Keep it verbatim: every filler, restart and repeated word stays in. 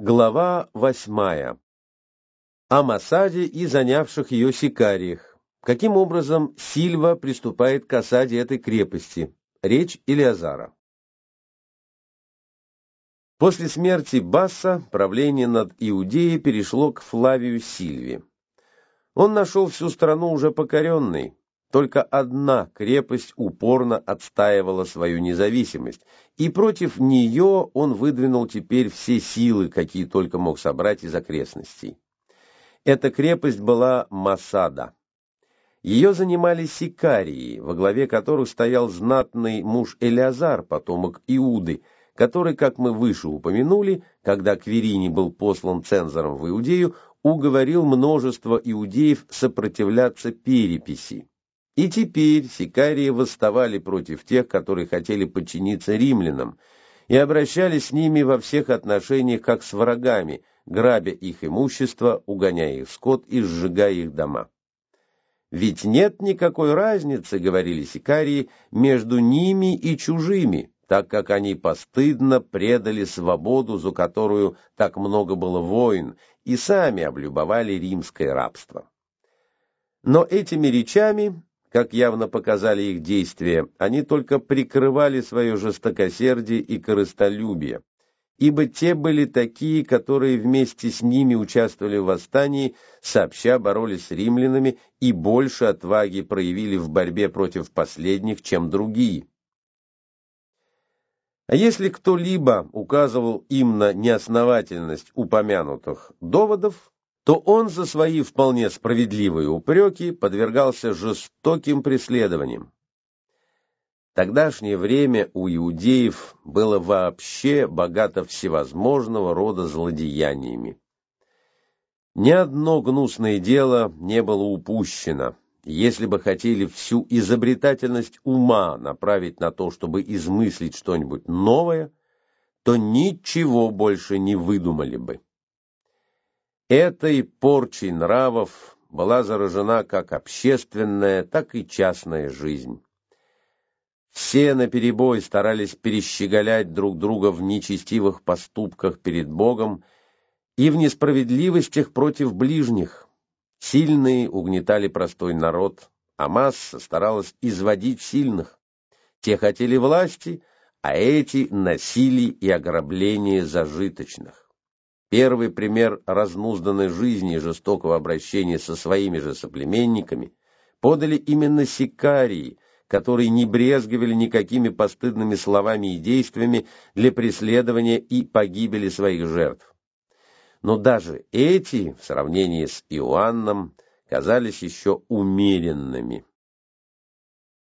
Глава восьмая. О Масаде и занявших ее сикариях. Каким образом Сильва приступает к осаде этой крепости? Речь Элиазара. После смерти Басса правление над Иудеей перешло к Флавию Сильве. Он нашел всю страну уже покоренной. Только одна крепость упорно отстаивала свою независимость, и против нее он выдвинул теперь все силы, какие только мог собрать из окрестностей. Эта крепость была Масада. Ее занимали сикарии, во главе которых стоял знатный муж Элиазар, потомок Иуды, который, как мы выше упомянули, когда Квирини был послан цензором в Иудею, уговорил множество иудеев сопротивляться переписи. И теперь сикарии восставали против тех, которые хотели подчиниться римлянам, и обращались с ними во всех отношениях как с врагами, грабя их имущество, угоняя их скот и сжигая их дома. «Ведь нет никакой разницы, — говорили сикарии, — между ними и чужими, так как они постыдно предали свободу, за которую так много было войн, и сами облюбовали римское рабство». Но этими речами, как явно показали их действия, они только прикрывали свое жестокосердие и корыстолюбие, ибо те были такие, которые вместе с ними участвовали в восстании, сообща боролись с римлянами и больше отваги проявили в борьбе против последних, чем другие. А если кто-либо указывал им на неосновательность упомянутых доводов, то он за свои вполне справедливые упреки подвергался жестоким преследованиям. Тогдашнее время у иудеев было вообще богато всевозможного рода злодеяниями. Ни одно гнусное дело не было упущено. Если бы хотели всю изобретательность ума направить на то, чтобы измыслить что-нибудь новое, то ничего больше не выдумали бы. Этой порчей нравов была заражена как общественная, так и частная жизнь. Все наперебой старались перещеголять друг друга в нечестивых поступках перед Богом и в несправедливостях против ближних. Сильные угнетали простой народ, а масса старалась изводить сильных. Те хотели власти, а эти — насилия и ограбления зажиточных. Первый пример разнузданной жизни и жестокого обращения со своими же соплеменниками подали именно сикарии, которые не брезговали никакими постыдными словами и действиями для преследования и погибели своих жертв. Но даже эти, в сравнении с Иоанном, казались еще умеренными.